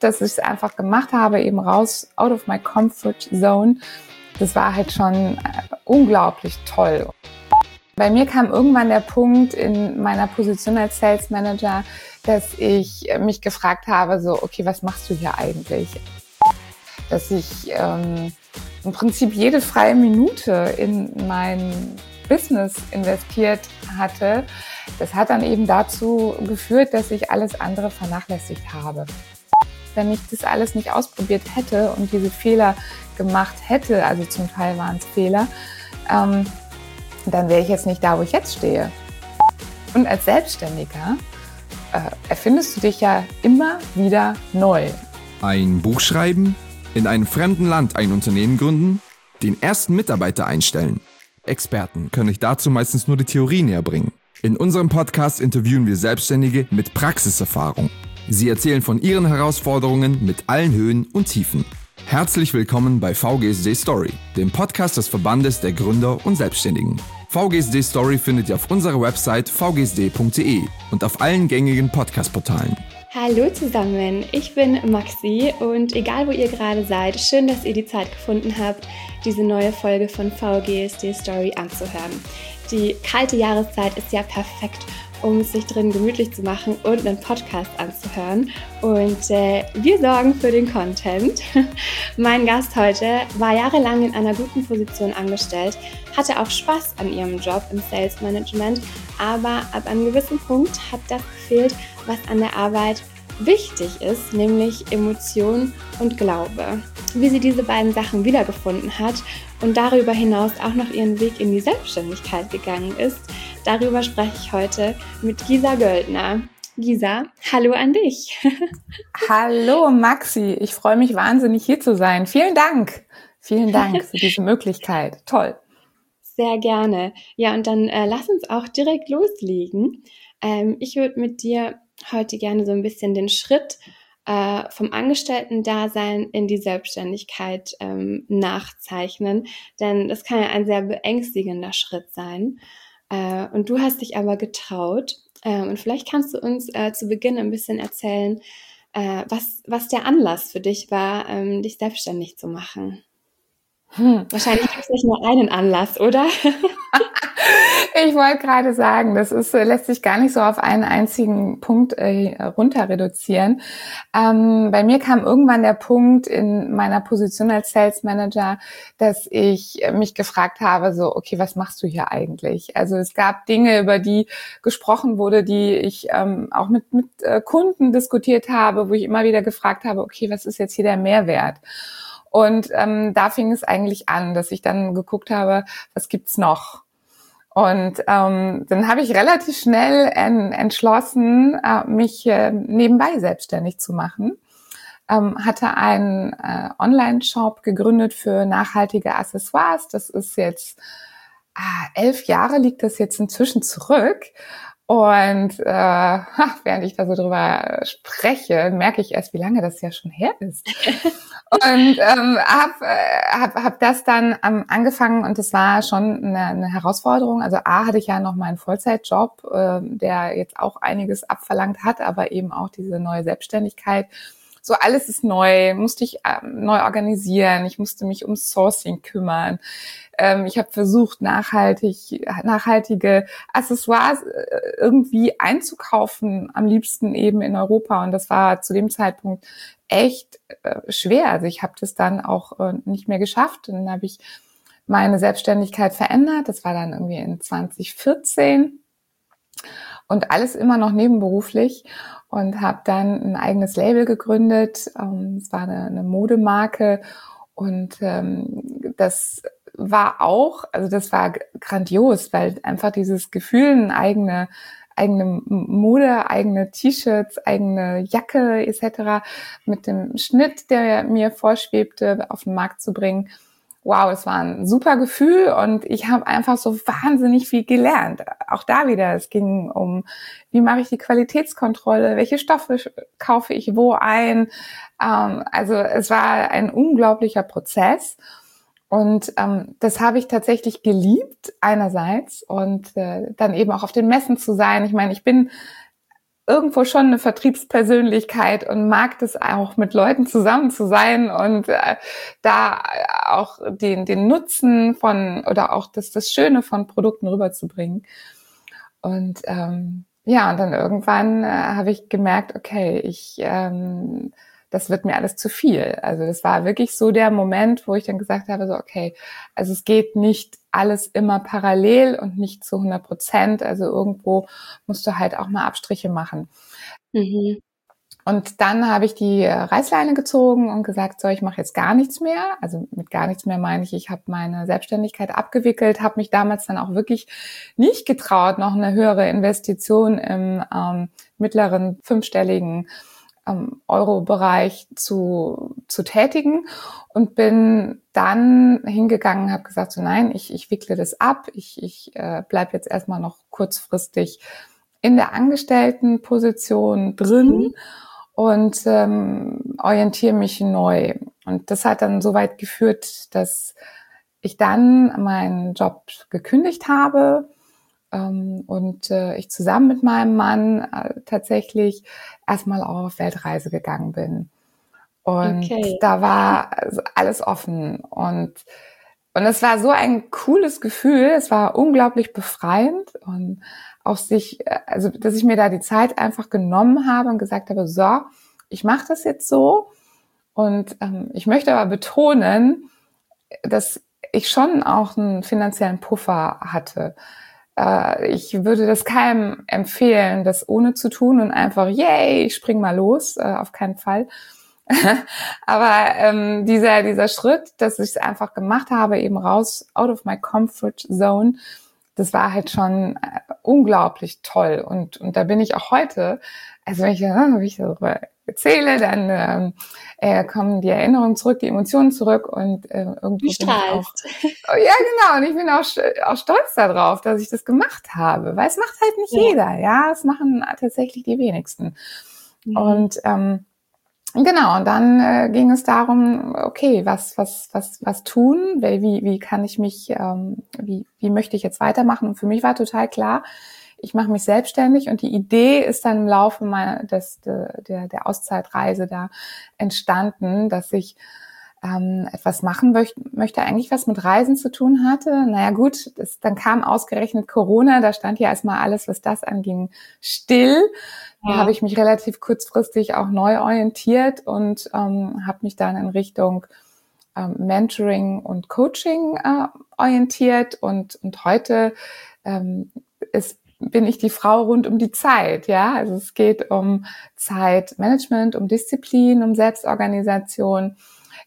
dass ich es einfach gemacht habe, eben raus, out of my comfort zone. Das war halt schon unglaublich toll. Bei mir kam irgendwann der Punkt in meiner Position als Sales Manager, dass ich mich gefragt habe, so, okay, was machst du hier eigentlich? Dass ich im Prinzip jede freie Minute in mein Business investiert hatte. Das hat dann eben dazu geführt, dass ich alles andere vernachlässigt habe. Wenn ich das alles nicht ausprobiert hätte und diese Fehler gemacht hätte, also zum Teil waren es Fehler, dann wäre ich jetzt nicht da, wo ich jetzt stehe. Und als Selbstständiger erfindest du dich ja immer wieder neu. Ein Buch schreiben, in einem fremden Land ein Unternehmen gründen, den ersten Mitarbeiter einstellen. Experten können euch dazu meistens nur die Theorie näher bringen. In unserem Podcast interviewen wir Selbstständige mit Praxiserfahrung. Sie erzählen von ihren Herausforderungen mit allen Höhen und Tiefen. Herzlich willkommen bei VGSD Story, dem Podcast des Verbandes der Gründer und Selbstständigen. VGSD Story findet ihr auf unserer Website vgsd.de und auf allen gängigen Podcast-Portalen. Hallo zusammen, ich bin Maxi und egal wo ihr gerade seid, schön, dass ihr die Zeit gefunden habt, diese neue Folge von VGSD Story anzuhören. Die kalte Jahreszeit ist ja perfekt, um es sich drin gemütlich zu machen und einen Podcast anzuhören. Und wir sorgen für den Content. Mein Gast heute war jahrelang in einer guten Position angestellt, hatte auch Spaß an ihrem Job im Sales Management, aber ab einem gewissen Punkt hat das gefehlt, was an der Arbeit wichtig ist, nämlich Emotion und Glaube. Wie sie diese beiden Sachen wiedergefunden hat und darüber hinaus auch noch ihren Weg in die Selbstständigkeit gegangen ist, darüber spreche ich heute mit Gisa Göldner. Gisa, hallo an dich. Hallo Maxi, ich freue mich wahnsinnig hier zu sein. Vielen Dank für diese Möglichkeit. Toll. Sehr gerne. Ja, und dann lass uns auch direkt loslegen. Ich würde mit dir heute gerne so ein bisschen den Schritt vom Angestellten-Dasein in die Selbstständigkeit nachzeichnen, denn das kann ja ein sehr beängstigender Schritt sein. Und du hast dich aber getraut. Und vielleicht kannst du uns zu Beginn ein bisschen erzählen, was der Anlass für dich war, dich selbstständig zu machen. Wahrscheinlich gibt es nicht nur einen Anlass, oder? Ich wollte gerade sagen, lässt sich gar nicht so auf einen einzigen Punkt runter reduzieren. Bei mir kam irgendwann der Punkt in meiner Position als Sales Manager, dass ich mich gefragt habe, so, okay, was machst du hier eigentlich? Also es gab Dinge, über die gesprochen wurde, die ich auch mit Kunden diskutiert habe, wo ich immer wieder gefragt habe, okay, was ist jetzt hier der Mehrwert? Und da fing es eigentlich an, dass ich dann geguckt habe, was gibt's noch? Und dann habe ich relativ schnell entschlossen, mich nebenbei selbstständig zu machen. Hatte einen Online-Shop gegründet für nachhaltige Accessoires. Das ist jetzt 11 Jahre liegt das jetzt inzwischen zurück. Und während ich da so drüber spreche, merke ich erst, wie lange das ja schon her ist. Und hab das dann angefangen und das war schon eine Herausforderung. Also hatte ich ja noch meinen Vollzeitjob, der jetzt auch einiges abverlangt hat, aber eben auch diese neue Selbstständigkeit. So alles ist neu, musste ich neu organisieren, ich musste mich ums Sourcing kümmern. Ich habe versucht, nachhaltige Accessoires irgendwie einzukaufen, am liebsten eben in Europa. Und das war zu dem Zeitpunkt echt schwer. Also ich habe das dann auch nicht mehr geschafft. Und dann habe ich meine Selbstständigkeit verändert. Das war dann irgendwie in 2014 und alles immer noch nebenberuflich. Und habe dann ein eigenes Label gegründet. Es war eine Modemarke und das war grandios, weil einfach dieses Gefühl, eigene Mode, eigene T-Shirts, eigene Jacke etc. mit dem Schnitt, der mir vorschwebte, auf den Markt zu bringen. Wow, es war ein super Gefühl und ich habe einfach so wahnsinnig viel gelernt. Auch da wieder, es ging um, wie mache ich die Qualitätskontrolle, welche Stoffe kaufe ich wo ein. Also es war ein unglaublicher Prozess und das habe ich tatsächlich geliebt einerseits und dann eben auch auf den Messen zu sein. Ich meine, ich bin irgendwo schon eine Vertriebspersönlichkeit und mag das auch, mit Leuten zusammen zu sein und da auch den Nutzen von oder auch das Schöne von Produkten rüberzubringen. Und ja, und dann irgendwann habe ich gemerkt, okay, das wird mir alles zu viel. Also das war wirklich so der Moment, wo ich dann gesagt habe, so okay, also es geht nicht alles immer parallel und nicht zu 100%. Also irgendwo musst du halt auch mal Abstriche machen. Mhm. Und dann habe ich die Reißleine gezogen und gesagt, so, ich mache jetzt gar nichts mehr. Also mit gar nichts mehr meine ich habe meine Selbstständigkeit abgewickelt, habe mich damals dann auch wirklich nicht getraut, noch eine höhere Investition im mittleren 5-stelligen Euro-Bereich zu tätigen und bin dann hingegangen, habe gesagt, so nein, ich wickle das ab, ich bleib jetzt erstmal noch kurzfristig in der Angestelltenposition drin und orientiere mich neu. Und das hat dann so weit geführt, dass ich dann meinen Job gekündigt habe und ich zusammen mit meinem Mann tatsächlich erstmal auch auf Weltreise gegangen bin. Und da war alles offen und es war so ein cooles Gefühl, es war unglaublich befreiend und auch also dass ich mir da die Zeit einfach genommen habe und gesagt habe, so, ich mache das jetzt so und ich möchte aber betonen, dass ich schon auch einen finanziellen Puffer hatte. Ich würde das keinem empfehlen, das ohne zu tun und einfach, yay, ich spring mal los, auf keinen Fall. Aber dieser Schritt, dass ich es einfach gemacht habe, eben raus, out of my comfort zone, das war halt schon unglaublich toll. Und da bin ich auch heute, also wenn ich darüber erzähle, dann kommen die Erinnerungen zurück, die Emotionen zurück und irgendwo bin ich auch, ja genau, und ich bin auch stolz darauf, dass ich das gemacht habe, weil es macht halt nicht jeder, ja, es machen tatsächlich die wenigsten. Und genau, und dann ging es darum, okay, was tun, wie kann ich mich, wie möchte ich jetzt weitermachen? Und für mich war total klar, ich mache mich selbstständig und die Idee ist dann im Laufe der Auszeitreise da entstanden, dass ich etwas machen möchte, eigentlich was mit Reisen zu tun hatte. Naja gut, dann kam ausgerechnet Corona, da stand ja erstmal alles, was das anging, still. Da habe ich mich relativ kurzfristig auch neu orientiert und habe mich dann in Richtung Mentoring und Coaching orientiert und heute bin ich die Frau rund um die Zeit, ja. Also es geht um Zeitmanagement, um Disziplin, um Selbstorganisation.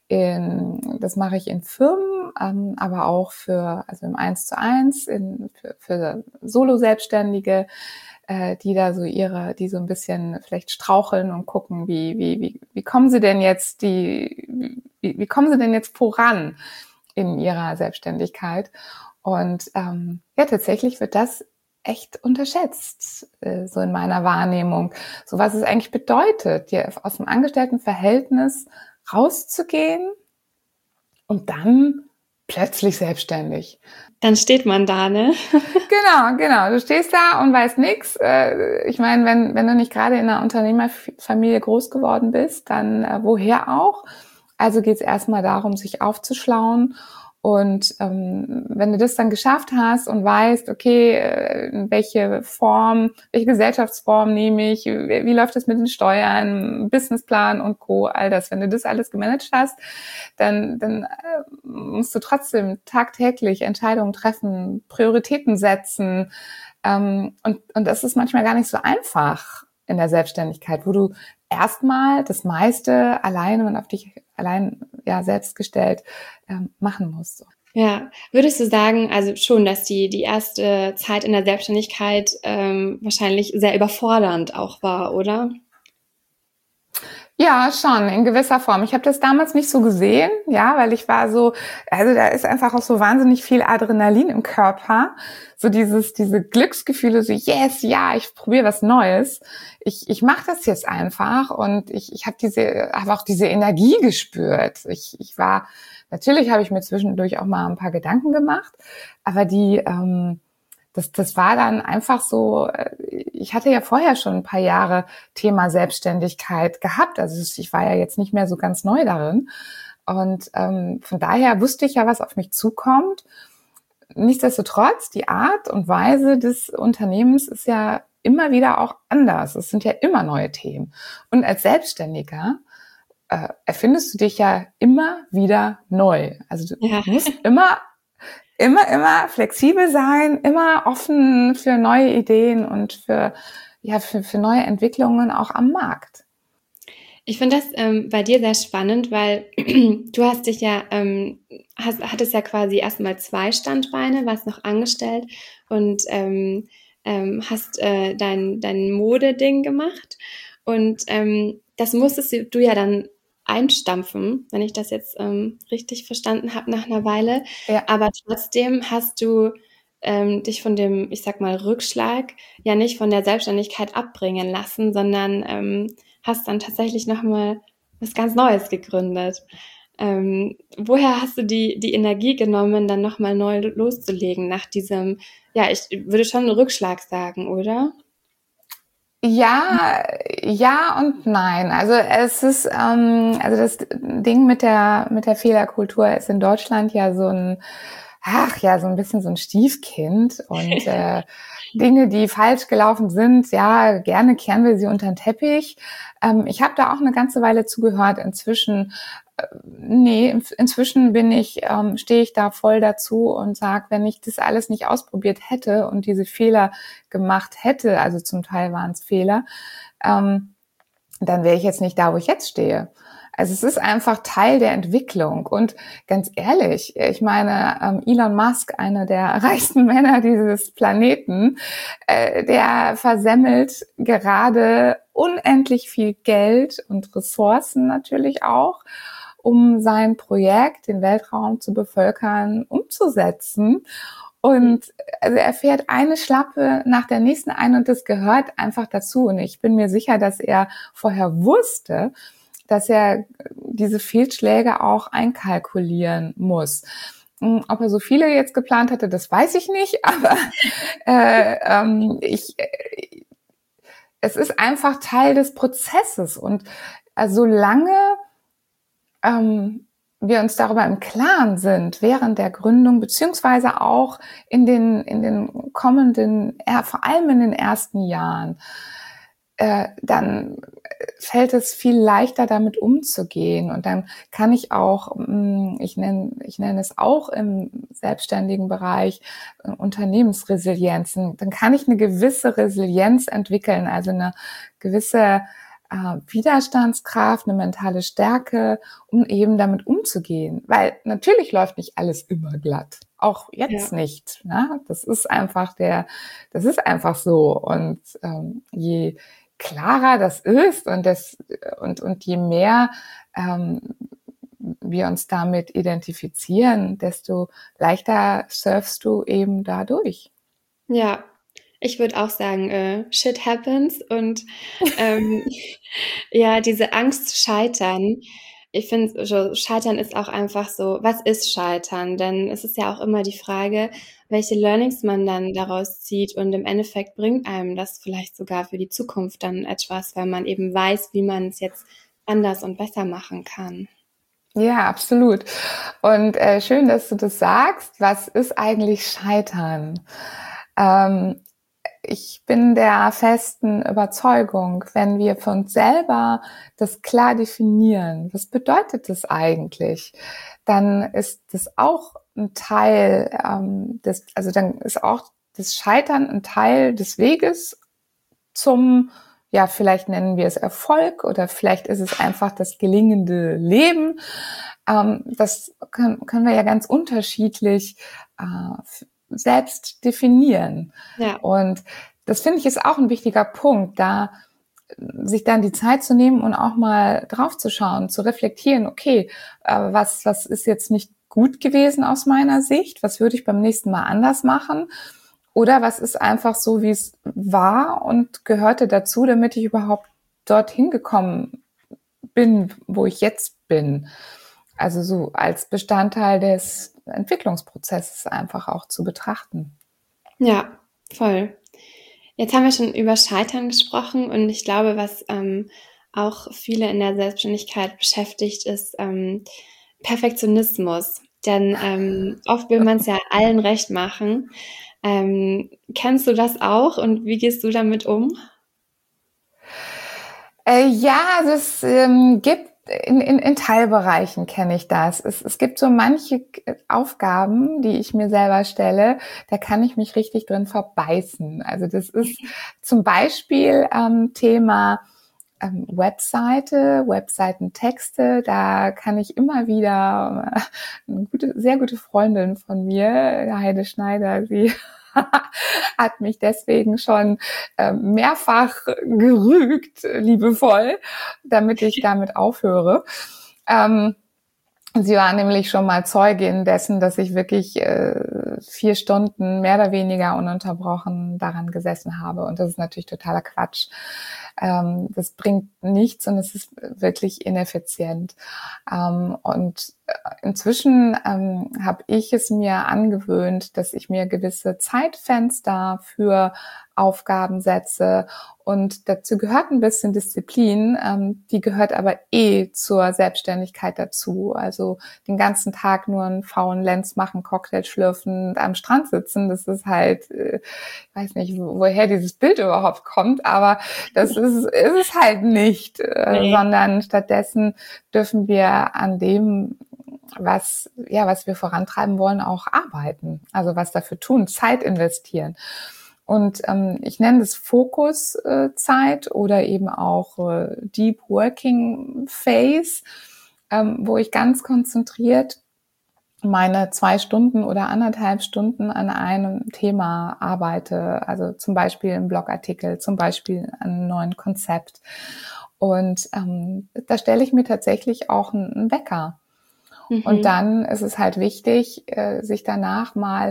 Das mache ich in Firmen, aber auch also im 1:1, für Solo-Selbstständige, die da die so ein bisschen vielleicht straucheln und gucken, wie kommen sie denn jetzt wie kommen sie denn jetzt voran in ihrer Selbstständigkeit? Und ja, tatsächlich wird das echt unterschätzt, so in meiner Wahrnehmung. So was es eigentlich bedeutet, hier aus dem Angestelltenverhältnis rauszugehen und dann plötzlich selbstständig. Dann steht man da, ne? Genau. Du stehst da und weißt nix. Ich meine, wenn du nicht gerade in einer Unternehmerfamilie groß geworden bist, dann woher auch? Also geht es erstmal darum, sich aufzuschlauen. Und wenn du das dann geschafft hast und weißt, okay, welche Gesellschaftsform nehme ich, wie läuft es mit den Steuern, Businessplan und Co., all das, wenn du das alles gemanagt hast, dann musst du trotzdem tagtäglich Entscheidungen treffen, Prioritäten setzen. Und das ist manchmal gar nicht so einfach in der Selbstständigkeit, wo du erstmal das meiste alleine und auf dich allein selbst gestellt machen musst. Ja, würdest du sagen, also schon, dass die erste Zeit in der Selbstständigkeit wahrscheinlich sehr überfordernd auch war, oder? Ja, schon, in gewisser Form. Ich habe das damals nicht so gesehen, ja, weil ich war so, also da ist einfach auch so wahnsinnig viel Adrenalin im Körper, so diese Glücksgefühle, so yes, ja, ich probiere was Neues, ich mache das jetzt einfach und ich habe auch diese Energie gespürt. Natürlich habe ich mir zwischendurch auch mal ein paar Gedanken gemacht, aber das war dann einfach so, ich hatte ja vorher schon ein paar Jahre Thema Selbstständigkeit gehabt. Also ich war ja jetzt nicht mehr so ganz neu darin. Und von daher wusste ich ja, was auf mich zukommt. Nichtsdestotrotz, die Art und Weise des Unternehmens ist ja immer wieder auch anders. Es sind ja immer neue Themen. Und als Selbstständiger erfindest du dich ja immer wieder neu. Also du musst immer flexibel sein, immer offen für neue Ideen und für neue Entwicklungen auch am Markt. Ich finde das bei dir sehr spannend, weil du hast dich ja, hattest ja quasi erstmal 2 Standbeine, warst noch angestellt und hast dein Modeding gemacht. Und das musstest du ja dann einstampfen, wenn ich das jetzt richtig verstanden habe nach einer Weile. Ja. Aber trotzdem hast du dich von dem, ich sag mal, Rückschlag ja nicht von der Selbstständigkeit abbringen lassen, sondern hast dann tatsächlich nochmal was ganz Neues gegründet. Woher hast du die Energie genommen, dann nochmal neu loszulegen nach diesem, ja, ich würde schon einen Rückschlag sagen, oder? Ja und nein. Also es ist, also das Ding mit der Fehlerkultur ist in Deutschland ja so ein bisschen so ein Stiefkind und Dinge, die falsch gelaufen sind, ja, gerne kehren wir sie unter den Teppich. Ich habe da auch eine ganze Weile zugehört. Inzwischen stehe ich da voll dazu und sage, wenn ich das alles nicht ausprobiert hätte und diese Fehler gemacht hätte, also zum Teil waren es Fehler, dann wäre ich jetzt nicht da, wo ich jetzt stehe. Also es ist einfach Teil der Entwicklung. Und ganz ehrlich, ich meine, Elon Musk, einer der reichsten Männer dieses Planeten, der versemmelt gerade unendlich viel Geld und Ressourcen natürlich auch, um sein Projekt, den Weltraum zu bevölkern, umzusetzen. Und also er fährt eine Schlappe nach der nächsten ein und das gehört einfach dazu. Und ich bin mir sicher, dass er vorher wusste, dass er diese Fehlschläge auch einkalkulieren muss. Ob er so viele jetzt geplant hatte, das weiß ich nicht, aber es ist einfach Teil des Prozesses. Und solange wir uns darüber im Klaren sind, während der Gründung, beziehungsweise auch in den kommenden, vor allem in den ersten Jahren, dann fällt es viel leichter, damit umzugehen. Und dann kann ich auch, ich nenne es auch im selbstständigen Bereich Unternehmensresilienzen, dann kann ich eine gewisse Resilienz entwickeln, also eine gewisse Widerstandskraft, eine mentale Stärke, um eben damit umzugehen. Weil natürlich läuft nicht alles immer glatt. Auch jetzt nicht. Ne? Das ist einfach so. Und je klarer das ist und je mehr wir uns damit identifizieren, desto leichter surfst du eben dadurch. Ja, ich würde auch sagen, shit happens und ja, diese Angst zu scheitern. Ich finde, so, Scheitern ist auch einfach so, was ist Scheitern? Denn es ist ja auch immer die Frage, welche Learnings man dann daraus zieht und im Endeffekt bringt einem das vielleicht sogar für die Zukunft dann etwas, weil man eben weiß, wie man es jetzt anders und besser machen kann. Ja, absolut. Und schön, dass du das sagst. Was ist eigentlich Scheitern? Ich bin der festen Überzeugung, wenn wir für uns selber das klar definieren, was bedeutet das eigentlich, dann ist das auch ein Teil dann ist auch das Scheitern ein Teil des Weges zum, ja, vielleicht nennen wir es Erfolg oder vielleicht ist es einfach das gelingende Leben. Das können wir ja ganz unterschiedlich selbst definieren. Ja. Und das finde ich ist auch ein wichtiger Punkt, da sich dann die Zeit zu nehmen und auch mal drauf zu schauen, zu reflektieren, okay, was ist jetzt nicht gut gewesen aus meiner Sicht? Was würde ich beim nächsten Mal anders machen? Oder was ist einfach so, wie es war und gehörte dazu, damit ich überhaupt dorthin gekommen bin, wo ich jetzt bin? Also so als Bestandteil des Entwicklungsprozesses einfach auch zu betrachten. Ja, voll. Jetzt haben wir schon über Scheitern gesprochen und ich glaube, was auch viele in der Selbstständigkeit beschäftigt, ist Perfektionismus. Denn oft will man es ja allen recht machen. Kennst du das auch und wie gehst du damit um? Ja, also es gibt in Teilbereichen kenne ich das. Es gibt so manche Aufgaben, die ich mir selber stelle, da kann ich mich richtig drin verbeißen. Also das ist zum Beispiel Thema Webseitentexte, da kann ich immer wieder eine sehr gute Freundin von mir, Heide Schneider, sie hat mich deswegen schon mehrfach gerügt, liebevoll, damit ich damit aufhöre. Sie war nämlich schon mal Zeugin dessen, dass ich wirklich 4 Stunden mehr oder weniger ununterbrochen daran gesessen habe. Und das ist natürlich totaler Quatsch. Das bringt nichts und es ist wirklich ineffizient. Und inzwischen habe ich es mir angewöhnt, dass ich mir gewisse Zeitfenster für Aufgaben setze. Und dazu gehört ein bisschen Disziplin, die gehört aber zur Selbstständigkeit dazu. Also den ganzen Tag nur einen faulen Lenz machen, Cocktail schlürfen und am Strand sitzen, das ist halt, ich weiß nicht, woher dieses Bild überhaupt kommt, aber das ist es halt nicht, sondern stattdessen dürfen wir an dem, was wir vorantreiben wollen, auch arbeiten. Also was dafür tun, Zeit investieren. Und ich nenne das Fokuszeit oder eben auch Deep Working Phase, wo ich ganz konzentriert meine 2 Stunden oder 1,5 Stunden an einem Thema arbeite. Also zum Beispiel einen Blogartikel, zum Beispiel an einem neuen Konzept. Und da stelle ich mir tatsächlich auch einen Wecker. Mhm. Und dann ist es halt wichtig, sich danach mal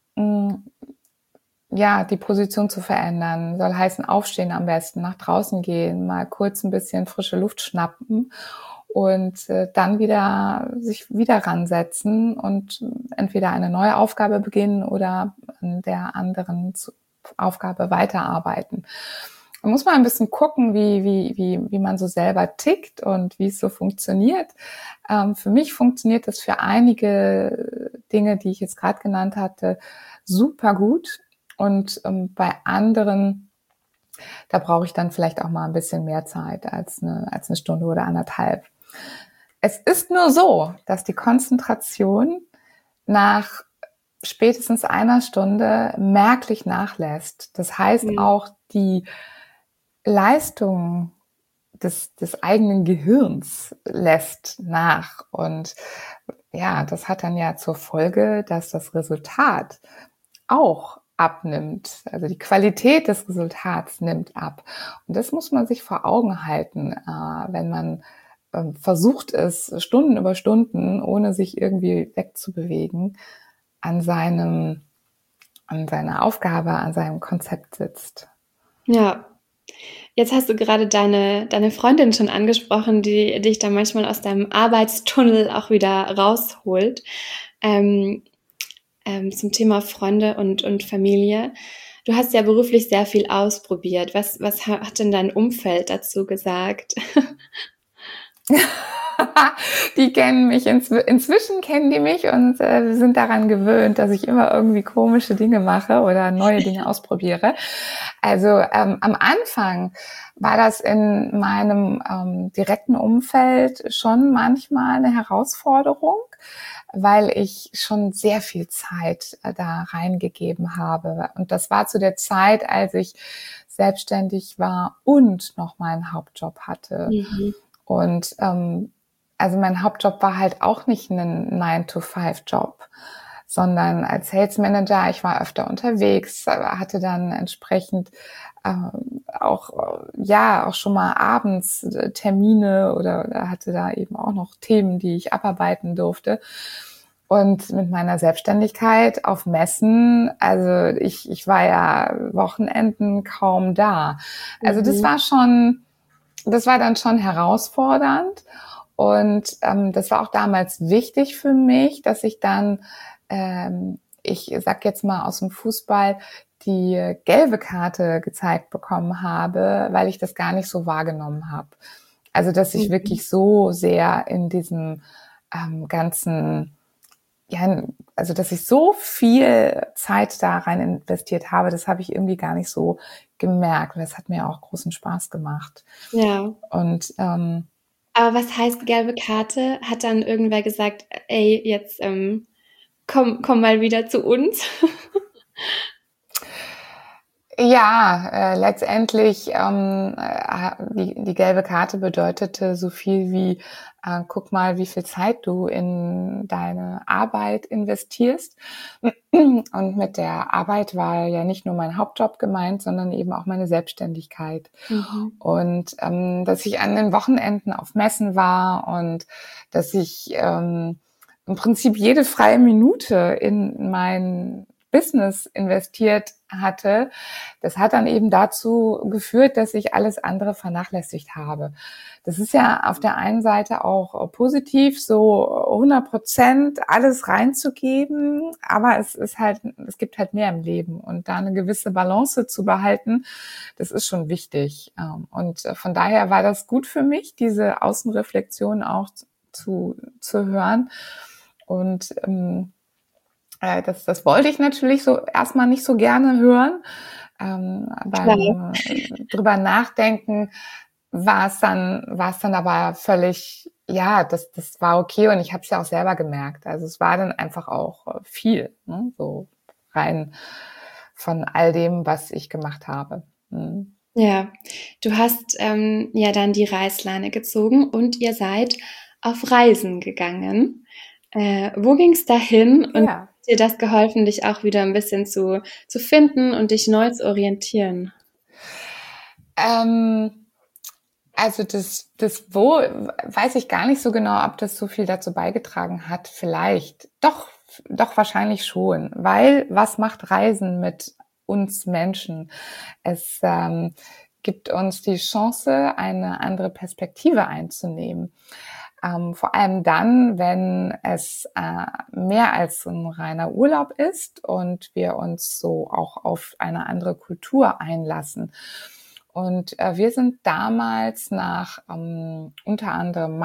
die Position zu verändern. Soll heißen, aufstehen am besten, nach draußen gehen, mal kurz ein bisschen frische Luft schnappen und dann sich wieder ransetzen und entweder eine neue Aufgabe beginnen oder an der anderen Aufgabe weiterarbeiten. Da muss man ein bisschen gucken, wie man so selber tickt und wie es so funktioniert. Für mich funktioniert das für einige Dinge, die ich jetzt gerade genannt hatte, super gut. Und bei anderen, da brauche ich dann vielleicht auch mal ein bisschen mehr Zeit als eine Stunde oder 1,5. Es ist nur so, dass die Konzentration nach spätestens 1 Stunde merklich nachlässt. Das heißt auch die Leistung des eigenen Gehirns lässt nach. Und ja, das hat dann ja zur Folge, dass das Resultat auch abnimmt. Also die Qualität des Resultats nimmt ab. Und das muss man sich vor Augen halten, wenn man versucht es, Stunden über Stunden, ohne sich irgendwie wegzubewegen, an seiner Aufgabe, an seinem Konzept sitzt. Ja. Jetzt hast du gerade deine Freundin schon angesprochen, die dich da manchmal aus deinem Arbeitstunnel auch wieder rausholt. Zum Thema Freunde und Familie. Du hast ja beruflich sehr viel ausprobiert. Was hat denn dein Umfeld dazu gesagt? Die kennen mich, inzwischen kennen die mich und sind daran gewöhnt, dass ich immer irgendwie komische Dinge mache oder neue Dinge ausprobiere. Also am Anfang war das in meinem direkten Umfeld schon manchmal eine Herausforderung, weil ich schon sehr viel Zeit da reingegeben habe. Und das war zu der Zeit, als ich selbstständig war und noch meinen Hauptjob hatte. Mhm. Und also mein Hauptjob war halt auch nicht ein 9-to-5-Job, sondern als Sales Manager, ich war öfter unterwegs, hatte dann entsprechend auch schon mal abends Termine oder hatte da eben auch noch Themen, die ich abarbeiten durfte. Und mit meiner Selbstständigkeit auf Messen, also ich war ja Wochenenden kaum da. Also das war dann schon herausfordernd. Und das war auch damals wichtig für mich, dass ich dann ich sag jetzt mal aus dem Fußball, die gelbe Karte gezeigt bekommen habe, weil ich das gar nicht so wahrgenommen habe. Also dass ich wirklich so sehr in diesem ganzen, ja, also dass ich so viel Zeit da rein investiert habe, das habe ich irgendwie gar nicht so gemerkt. Und das hat mir auch großen Spaß gemacht. Ja. Und aber was heißt gelbe Karte? Hat dann irgendwer gesagt, ey, jetzt komm mal wieder zu uns? Ja, letztendlich die gelbe Karte bedeutete so viel wie, guck mal, wie viel Zeit du in deine Arbeit investierst. Und mit der Arbeit war ja nicht nur mein Hauptjob gemeint, sondern eben auch meine Selbstständigkeit. Und dass ich an den Wochenenden auf Messen war und dass ich im Prinzip jede freie Minute in mein Business investiert hatte, das hat dann eben dazu geführt, dass ich alles andere vernachlässigt habe. Das ist ja auf der einen Seite auch positiv, so 100% alles reinzugeben, aber es gibt halt mehr im Leben und da eine gewisse Balance zu behalten, das ist schon wichtig. Und von daher war das gut für mich, diese Außenreflexion auch zu hören und das wollte ich natürlich so erstmal nicht so gerne hören. Beim drüber nachdenken war es dann aber völlig, ja, das war okay und ich habe es ja auch selber gemerkt. Also es war dann einfach auch viel, ne? So rein von all dem, was ich gemacht habe. Ja, du hast ja dann die Reißleine gezogen und ihr seid auf Reisen gegangen. Wo ging es dahin und Ja. hat dir das geholfen, dich auch wieder ein bisschen zu finden und dich neu zu orientieren? Also das Wo weiß ich gar nicht so genau, ob das so viel dazu beigetragen hat. Vielleicht. Doch wahrscheinlich schon. Weil was macht Reisen mit uns Menschen? Es gibt uns die Chance, eine andere Perspektive einzunehmen. Vor allem dann, wenn es mehr als ein reiner Urlaub ist und wir uns so auch auf eine andere Kultur einlassen. Und wir sind damals nach unter anderem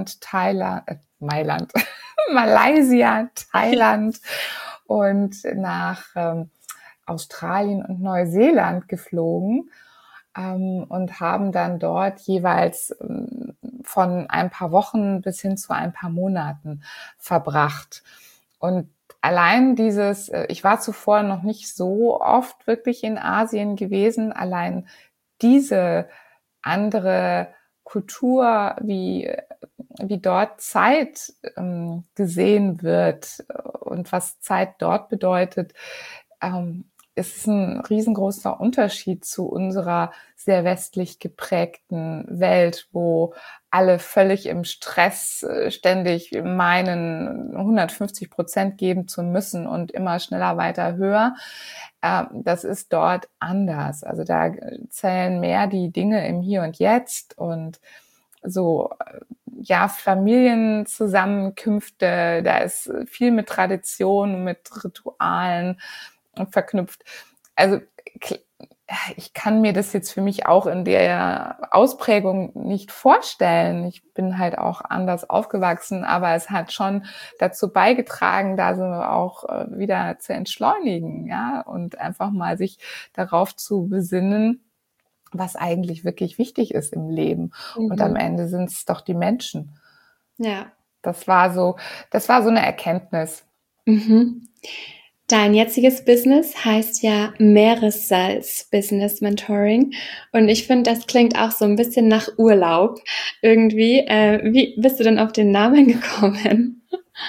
Malaysia, Thailand und nach Australien und Neuseeland geflogen und haben dann dort jeweils von ein paar Wochen bis hin zu ein paar Monaten verbracht. Und allein ich war zuvor noch nicht so oft wirklich in Asien gewesen, allein diese andere Kultur, wie dort Zeit gesehen wird und was Zeit dort bedeutet, ist ein riesengroßer Unterschied zu unserer sehr westlich geprägten Welt, wo alle völlig im Stress ständig meinen, 150% geben zu müssen und immer schneller, weiter, höher. Das ist dort anders. Also da zählen mehr die Dinge im Hier und Jetzt und so, ja, Familienzusammenkünfte, da ist viel mit Tradition, mit Ritualen verknüpft. Also ich kann mir das jetzt für mich auch in der Ausprägung nicht vorstellen. Ich bin halt auch anders aufgewachsen, aber es hat schon dazu beigetragen, da so auch wieder zu entschleunigen, ja, und einfach mal sich darauf zu besinnen, was eigentlich wirklich wichtig ist im Leben. Und am Ende sind es doch die Menschen. Ja. Das war so eine Erkenntnis. Dein jetziges Business heißt ja Meeressalz Business Mentoring und ich finde, das klingt auch so ein bisschen nach Urlaub irgendwie. Wie bist du denn auf den Namen gekommen?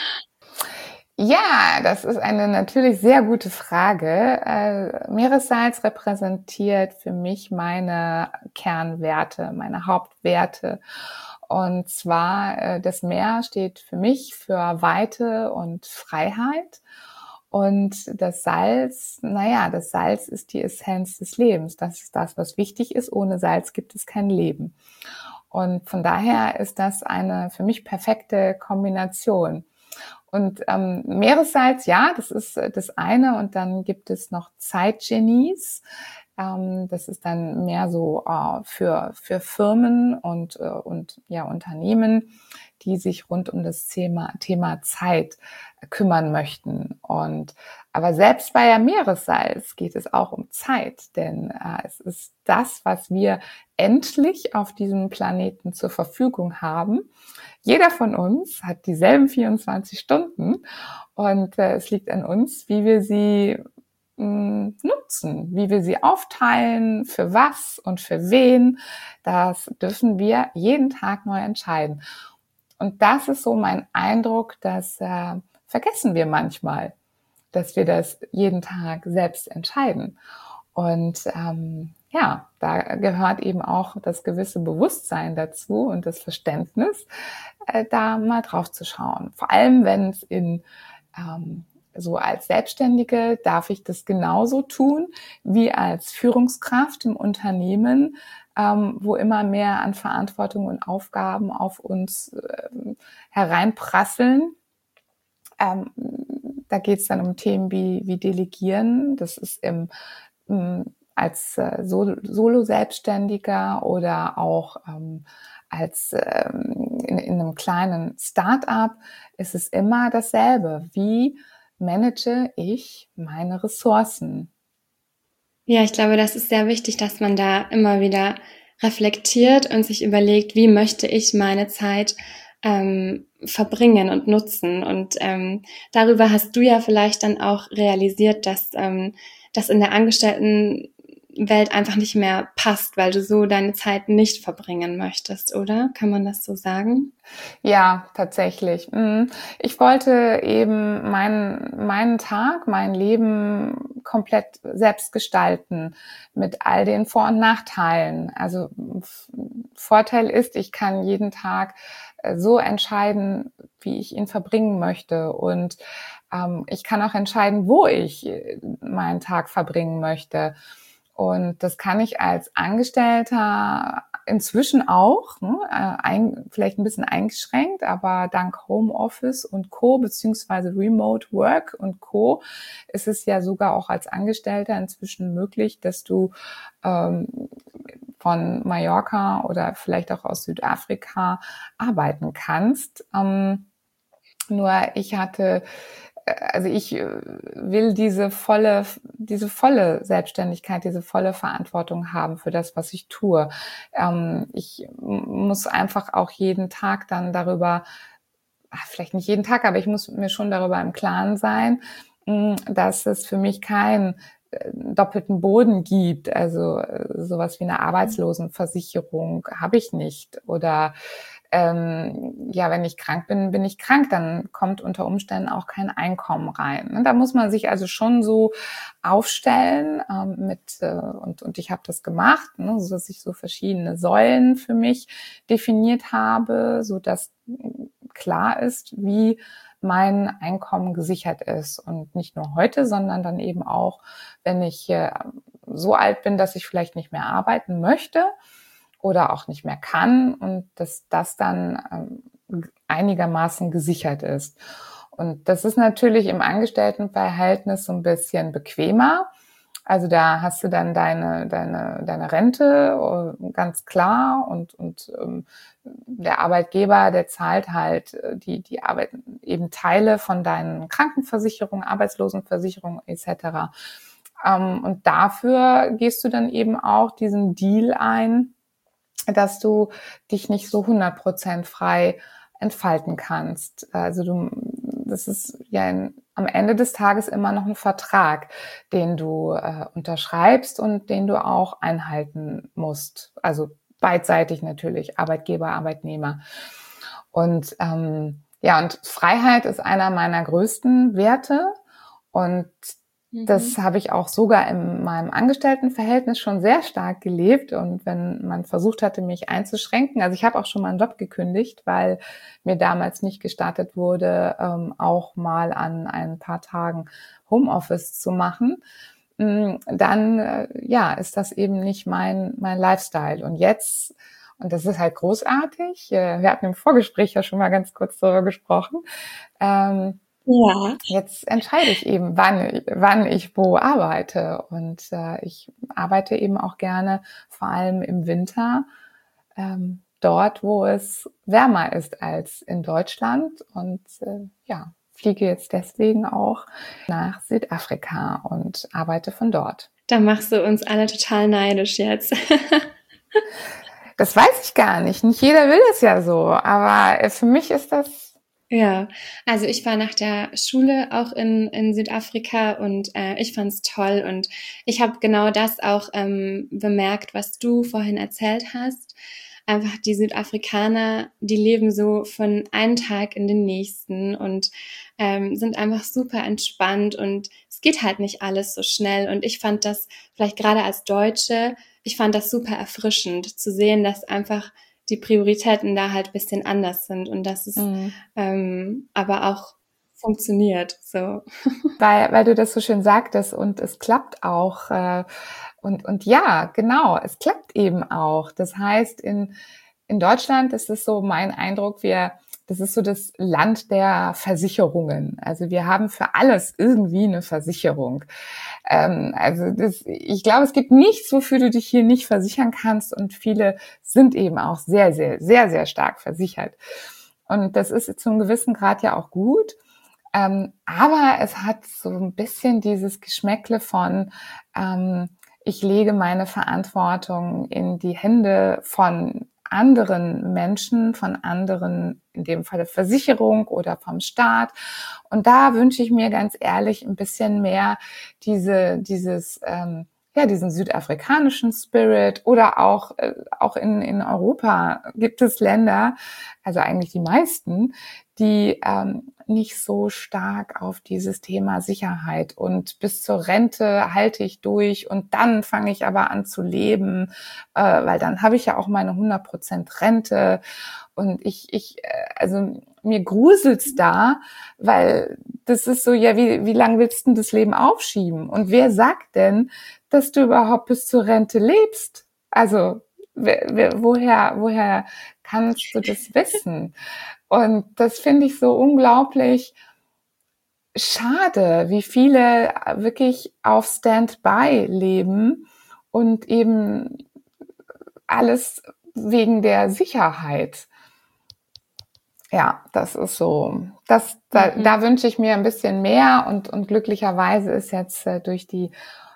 Ja, das ist eine natürlich sehr gute Frage. Meeressalz repräsentiert für mich meine Kernwerte, meine Hauptwerte. Und zwar, das Meer steht für mich für Weite und Freiheit. Und das Salz ist die Essenz des Lebens. Das ist das, was wichtig ist. Ohne Salz gibt es kein Leben. Und von daher ist das eine für mich perfekte Kombination. Und Meeressalz, ja, das ist das eine. Und dann gibt es noch Zeitgenies. Das ist dann mehr so für Firmen und ja Unternehmen, die sich rund um das Thema Zeit kümmern möchten. Aber selbst bei der Meeressalz geht es auch um Zeit, denn es ist das, was wir endlich auf diesem Planeten zur Verfügung haben. Jeder von uns hat dieselben 24 Stunden und es liegt an uns, wie wir sie nutzen, wie wir sie aufteilen, für was und für wen. Das dürfen wir jeden Tag neu entscheiden. Und das ist so mein Eindruck, dass vergessen wir manchmal, dass wir das jeden Tag selbst entscheiden. Und ja, da gehört eben auch das gewisse Bewusstsein dazu und das Verständnis, da mal drauf zu schauen. Vor allem, wenn es so als Selbstständige darf ich das genauso tun wie als Führungskraft im Unternehmen, wo immer mehr an Verantwortung und Aufgaben auf uns hereinprasseln. Da geht es dann um Themen wie Delegieren. Das ist als Solo-Selbstständiger oder auch als in einem kleinen Start-up ist es immer dasselbe. Wie manage ich meine Ressourcen? Ja, ich glaube, das ist sehr wichtig, dass man da immer wieder reflektiert und sich überlegt, wie möchte ich meine Zeit verbringen und nutzen. Und darüber hast du ja vielleicht dann auch realisiert, dass das in der Angestelltenwelt einfach nicht mehr passt, weil du so deine Zeit nicht verbringen möchtest, oder? Kann man das so sagen? Ja, tatsächlich. Ich wollte eben meinen Tag, mein Leben komplett selbst gestalten mit all den Vor- und Nachteilen. Also Vorteil ist, ich kann jeden Tag so entscheiden, wie ich ihn verbringen möchte. Und ich kann auch entscheiden, wo ich meinen Tag verbringen möchte. Und das kann ich als Angestellter inzwischen auch, vielleicht ein bisschen eingeschränkt, aber dank Homeoffice und Co. beziehungsweise Remote Work und Co. ist es ja sogar auch als Angestellter inzwischen möglich, dass du von Mallorca oder vielleicht auch aus Südafrika arbeiten kannst. Nur ich will diese volle Selbstständigkeit, diese volle Verantwortung haben für das, was ich tue. Ich muss einfach auch jeden Tag dann darüber, vielleicht nicht jeden Tag, aber ich muss mir schon darüber im Klaren sein, dass es für mich keinen doppelten Boden gibt. Also sowas wie eine Arbeitslosenversicherung habe ich nicht. Oder ja, wenn ich krank bin, bin ich krank, dann kommt unter Umständen auch kein Einkommen rein. Und da muss man sich also schon so aufstellen und ich habe das gemacht, so dass ich so verschiedene Säulen für mich definiert habe, so dass klar ist, wie mein Einkommen gesichert ist. Und nicht nur heute, sondern dann eben auch, wenn ich so alt bin, dass ich vielleicht nicht mehr arbeiten möchte oder auch nicht mehr kann und dass das dann einigermaßen gesichert ist. Und das ist natürlich im Angestelltenverhältnis so ein bisschen bequemer. Also da hast du dann deine Rente ganz klar und der Arbeitgeber, der zahlt halt die Arbeit eben Teile von deinen Krankenversicherungen, Arbeitslosenversicherungen etc. Und dafür gehst du dann eben auch diesen Deal ein, dass du dich nicht so 100% frei entfalten kannst. Also das ist ja am Ende des Tages immer noch ein Vertrag, den du unterschreibst und den du auch einhalten musst. Also beidseitig natürlich, Arbeitgeber, Arbeitnehmer. Und ja, und Freiheit ist einer meiner größten Werte und das habe ich auch sogar in meinem Angestelltenverhältnis schon sehr stark gelebt. Und wenn man versucht hatte, mich einzuschränken, also ich habe auch schon mal einen Job gekündigt, weil mir damals nicht gestattet wurde, auch mal an ein paar Tagen Homeoffice zu machen, dann ja, ist das eben nicht mein Lifestyle. Und jetzt Und das ist halt großartig. Wir hatten im Vorgespräch ja schon mal ganz kurz darüber gesprochen. Ja. Jetzt entscheide ich eben, wann ich wo arbeite. Und ich arbeite eben auch gerne, vor allem im Winter, dort, wo es wärmer ist als in Deutschland. Und fliege jetzt deswegen auch nach Südafrika und arbeite von dort. Da machst du uns alle total neidisch jetzt. Das weiß ich gar nicht. Nicht jeder will es ja so, aber für mich ist das... Ja, also ich war nach der Schule auch in Südafrika und ich fand's toll und ich habe genau das auch bemerkt, was du vorhin erzählt hast. Einfach die Südafrikaner, die leben so von einem Tag in den nächsten und sind einfach super entspannt und es geht halt nicht alles so schnell. Und ich fand das vielleicht gerade als Deutsche, ich fand das super erfrischend zu sehen, dass einfach die Prioritäten da halt ein bisschen anders sind und dass es aber auch funktioniert. So. Weil du das so schön sagtest und es klappt auch. Und ja, genau, es klappt eben auch. Das heißt, in Deutschland ist es so mein Eindruck, das ist so das Land der Versicherungen. Also wir haben für alles irgendwie eine Versicherung. Ich glaube, es gibt nichts, wofür du dich hier nicht versichern kannst und viele sind eben auch sehr, sehr, sehr, sehr stark versichert. Und das ist zu einem gewissen Grad ja auch gut. Aber es hat so ein bisschen dieses Geschmäckle von, ich lege meine Verantwortung in die Hände von anderen Menschen, von anderen, in dem Falle Versicherung oder vom Staat. Und da wünsche ich mir ganz ehrlich ein bisschen mehr diesen südafrikanischen Spirit oder auch in Europa gibt es Länder, also eigentlich die meisten, die nicht so stark auf dieses Thema Sicherheit und bis zur Rente halte ich durch und dann fange ich aber an zu leben, weil dann habe ich ja auch meine 100% Rente und also mir gruselt's da, weil das ist so, ja, wie lange willst du denn das Leben aufschieben? Und wer sagt denn, dass du überhaupt bis zur Rente lebst? Also woher kannst du das wissen? Und das finde ich so unglaublich schade, wie viele wirklich auf Standby leben und eben alles wegen der Sicherheit. Ja, das ist so. Da wünsche ich mir ein bisschen mehr und glücklicherweise ist jetzt durch die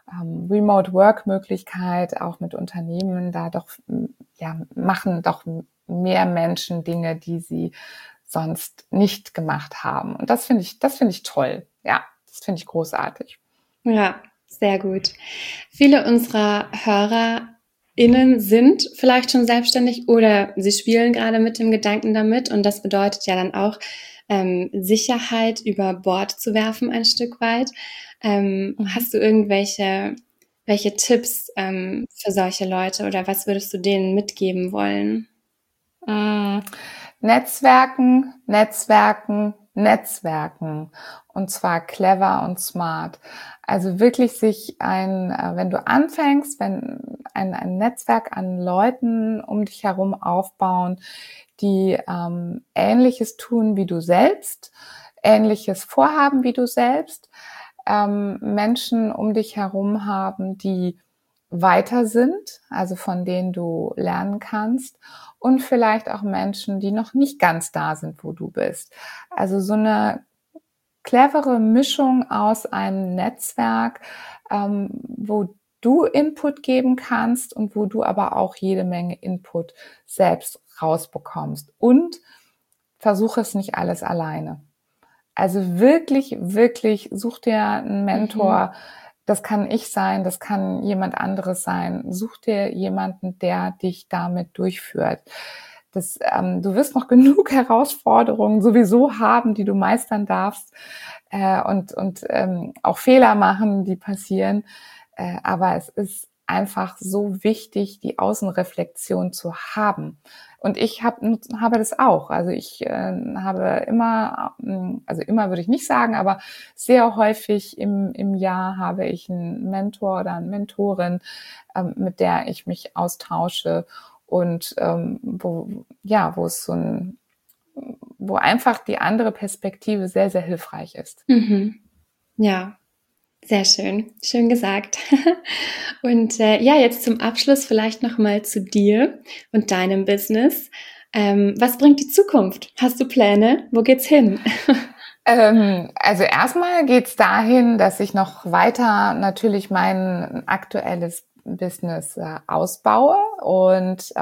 Remote-Work-Möglichkeit auch mit Unternehmen da doch, machen doch mehr Menschen Dinge, die sie sonst nicht gemacht haben. Und das finde ich toll. Ja, das finde ich großartig. Ja, sehr gut. Viele unserer HörerInnen sind vielleicht schon selbstständig oder sie spielen gerade mit dem Gedanken damit. Und das bedeutet ja dann auch, Sicherheit über Bord zu werfen ein Stück weit. Hast du welche Tipps für solche Leute oder was würdest du denen mitgeben wollen? Netzwerken. Und zwar clever und smart. Also wirklich wenn du anfängst, ein Netzwerk an Leuten um dich herum aufbauen, die Ähnliches tun wie du selbst, Ähnliches vorhaben wie du selbst, Menschen um dich herum haben, die weiter sind, also von denen du lernen kannst und vielleicht auch Menschen, die noch nicht ganz da sind, wo du bist. Also so eine clevere Mischung aus einem Netzwerk, wo du Input geben kannst und wo du aber auch jede Menge Input selbst rausbekommst. Und versuche es nicht alles alleine. Also wirklich, wirklich such dir einen Mentor. Das kann ich sein, das kann jemand anderes sein. Such dir jemanden, der dich damit durchführt. Du wirst noch genug Herausforderungen sowieso haben, die du meistern darfst und auch Fehler machen, die passieren. Aber es ist einfach so wichtig, die Außenreflexion zu haben. Und ich habe das auch. Also ich habe immer, also immer würde ich nicht sagen, aber sehr häufig im Jahr habe ich einen Mentor oder eine Mentorin, mit der ich mich austausche und wo es wo einfach die andere Perspektive sehr, sehr hilfreich ist. Mhm. Ja, sehr schön. Schön gesagt. Und jetzt zum Abschluss vielleicht nochmal zu dir und deinem Business. Was bringt die Zukunft? Hast du Pläne? Wo geht's hin? Also erstmal geht's dahin, dass ich noch weiter natürlich mein aktuelles Business ausbaue und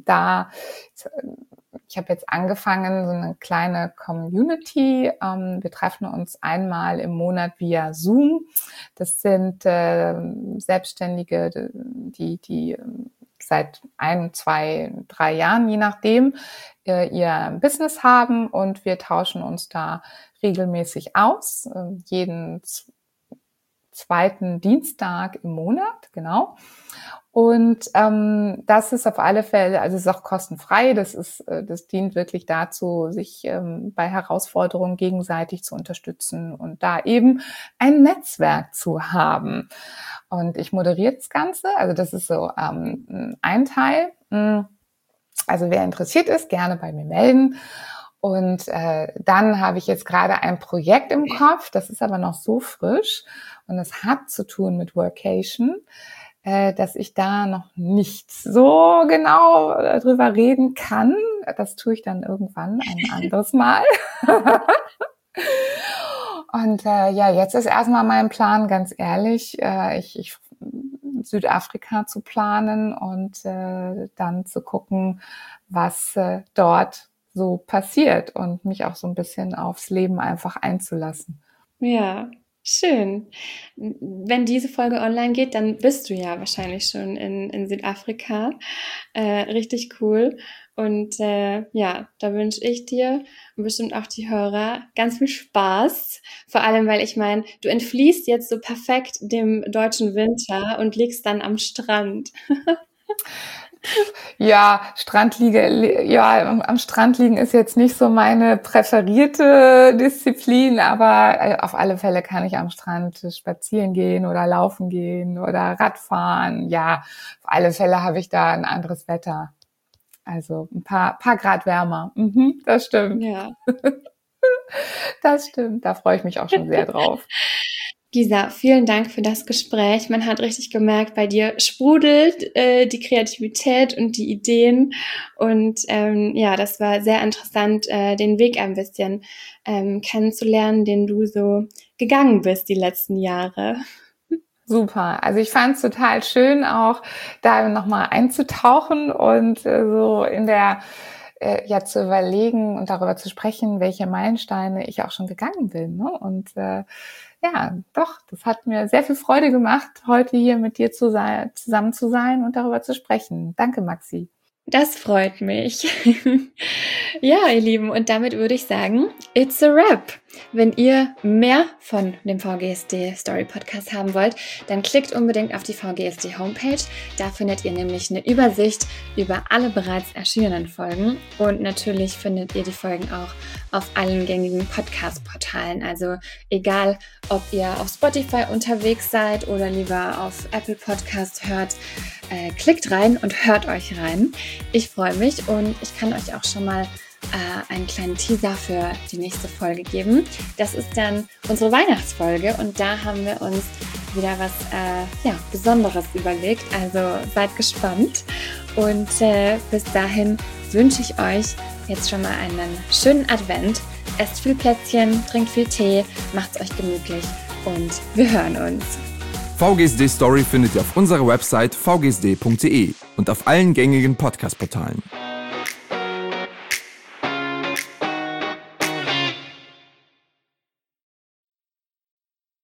ich habe jetzt angefangen, so eine kleine Community. Wir treffen uns einmal im Monat via Zoom. Das sind Selbstständige, die seit 1, 2, 3 Jahren, je nachdem, ihr Business haben, und wir tauschen uns da regelmäßig aus, jeden zweiten Dienstag im Monat, genau. Und das ist auf alle Fälle, also es ist auch kostenfrei, das dient wirklich dazu, sich bei Herausforderungen gegenseitig zu unterstützen und da eben ein Netzwerk zu haben. Und ich moderiere das Ganze, also das ist so ein Teil. Also wer interessiert ist, gerne bei mir melden. Und dann habe ich jetzt gerade ein Projekt im Kopf, das ist aber noch so frisch und es hat zu tun mit Workation, dass ich da noch nicht so genau drüber reden kann. Das tue ich dann irgendwann ein anderes Mal. Und jetzt ist erstmal mein Plan, ganz ehrlich, Südafrika zu planen und dann zu gucken, was dort so passiert und mich auch so ein bisschen aufs Leben einfach einzulassen. Ja, schön. Wenn diese Folge online geht, dann bist du ja wahrscheinlich schon in Südafrika. Richtig cool. Und da wünsche ich dir und bestimmt auch die Hörer ganz viel Spaß. Vor allem, weil ich meine, du entfliehst jetzt so perfekt dem deutschen Winter und liegst dann am Strand. Ja, am Strand liegen ist jetzt nicht so meine präferierte Disziplin, aber auf alle Fälle kann ich am Strand spazieren gehen oder laufen gehen oder Radfahren. Ja, auf alle Fälle habe ich da ein anderes Wetter. Also ein paar Grad wärmer. Das stimmt. Ja. Das stimmt. Da freue ich mich auch schon sehr drauf. Gisa, vielen Dank für das Gespräch. Man hat richtig gemerkt, bei dir sprudelt die Kreativität und die Ideen. Und das war sehr interessant, den Weg ein bisschen kennenzulernen, den du so gegangen bist die letzten Jahre. Super. Also ich fand es total schön, auch da nochmal einzutauchen und so in der zu überlegen und darüber zu sprechen, welche Meilensteine ich auch schon gegangen bin. Ne? Und das hat mir sehr viel Freude gemacht, heute hier mit dir zusammen zu sein und darüber zu sprechen. Danke, Maxi. Das freut mich. Ja, ihr Lieben, und damit würde ich sagen, it's a wrap. Wenn ihr mehr von dem VGSD Story Podcast haben wollt, dann klickt unbedingt auf die VGSD Homepage. Da findet ihr nämlich eine Übersicht über alle bereits erschienenen Folgen. Und natürlich findet ihr die Folgen auch auf allen gängigen Podcast-Portalen. Also egal, ob ihr auf Spotify unterwegs seid oder lieber auf Apple Podcast hört, klickt rein und hört euch rein. Ich freue mich und ich kann euch auch schon mal einen kleinen Teaser für die nächste Folge geben. Das ist dann unsere Weihnachtsfolge und da haben wir uns wieder was Besonderes überlegt. Also seid gespannt und bis dahin wünsche ich euch jetzt schon mal einen schönen Advent. Esst viel Plätzchen, trinkt viel Tee, macht's euch gemütlich und wir hören uns. VGSD Story findet ihr auf unserer Website vgsd.de und auf allen gängigen Podcast-Portalen.